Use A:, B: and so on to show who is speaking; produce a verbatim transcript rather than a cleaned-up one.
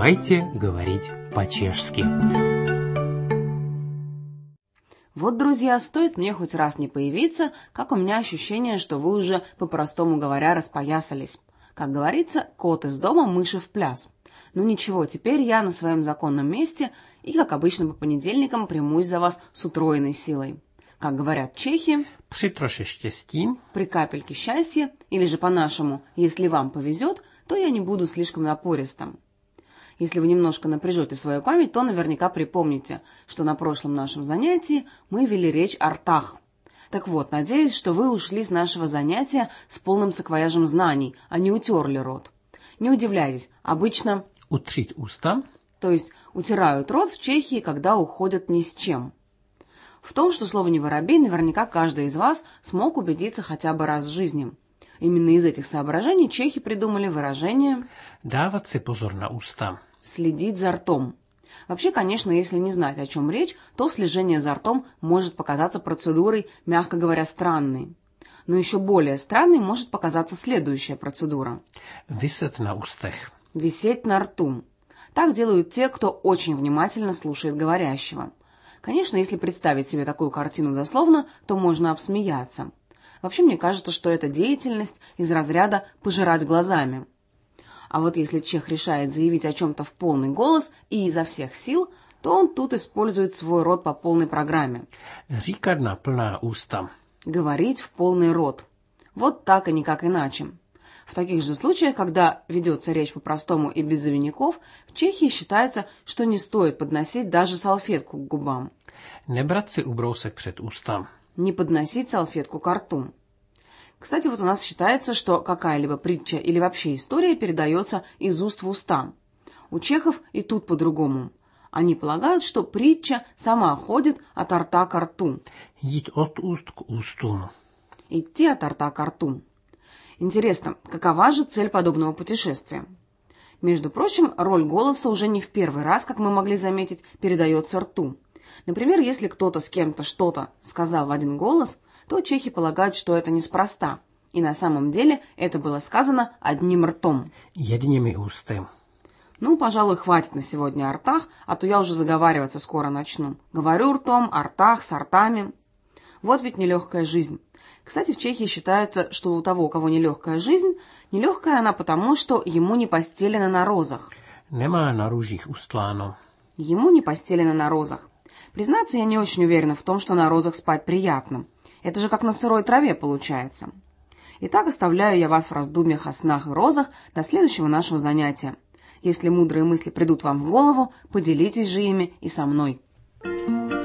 A: Давайте говорить по-чешски.
B: Вот, друзья, стоит мне хоть раз не появиться, как у меня ощущение, что вы уже, по-простому говоря, распоясались. Как говорится, кот из дома, мыши в пляс. Ну ничего, теперь я на своем законном месте и, как обычно, по понедельникам примусь за вас с утроенной силой. Как говорят чехи,
A: Při troše štěstí,
B: при капельке счастья, или же по-нашему, если вам повезет, то я не буду слишком напористым. Если вы немножко напряжете свою память, то наверняка припомните, что на прошлом нашем занятии мы вели речь о ртах. Так вот, надеюсь, что вы ушли с нашего занятия с полным саквояжем знаний, а не утерли рот. Не удивляйтесь, обычно,
A: utřít ústa,
B: то есть утирают рот в Чехии, когда уходят ни с чем. В том, что слово «не воробей», наверняка каждый из вас смог убедиться хотя бы раз в жизни. Именно из этих соображений чехи придумали выражение
A: dávat si pozor na ústa.
B: «следить за ртом». Вообще, конечно, если не знать, о чем речь, то слежение за ртом может показаться процедурой, мягко говоря, странной. Но еще более странной может показаться следующая процедура.
A: Vyset na ústech.
B: Висеть на рту. Так делают те, кто очень внимательно слушает говорящего. Конечно, если представить себе такую картину дословно, то можно обсмеяться. Вообще, мне кажется, что это деятельность из разряда «пожирать глазами». А вот если чех решает заявить о чем-то в полный голос и изо всех сил, то он тут использует свой рот по полной программе.
A: Říkat na plná ústa.
B: Говорить в полный рот. Вот так и никак иначе. В таких же случаях, когда ведется речь по-простому и без обиняков, в Чехии считается, что не стоит подносить даже салфетку к губам.
A: Nebrat si ubrousek před ústa.
B: Не подносить салфетку к рту. Кстати, вот у нас считается, что какая-либо притча или вообще история передается из уст в уста. У чехов и тут по-другому. Они полагают, что притча сама ходит от рта к рту.
A: Jít od úst k ústům.
B: Идти от рта к рту. Интересно, какова же цель подобного путешествия? Между прочим, роль голоса уже не в первый раз, как мы могли заметить, передается рту. Например, если кто-то с кем-то что-то сказал в один голос, то чехи полагают, что это неспроста, и на самом деле это было сказано одним ртом.
A: Jedními ústy.
B: Ну, пожалуй, хватит на сегодня о ртах, а то я уже заговариваться скоро начну. Говорю ртом, о ртах, с ртами. Вот ведь нелегкая жизнь. Кстати, в Чехии считается, что у того, у кого нелегкая жизнь, нелегкая она потому, что ему не постелено на розах.
A: Nemá na růžích ustláno.
B: Ему не постелено на розах. Признаться, я не очень уверена в том, что на розах спать приятно. Это же как на сырой траве получается. Итак, оставляю я вас в раздумьях о снах и розах до следующего нашего занятия. Если мудрые мысли придут вам в голову, поделитесь же ими и со мной.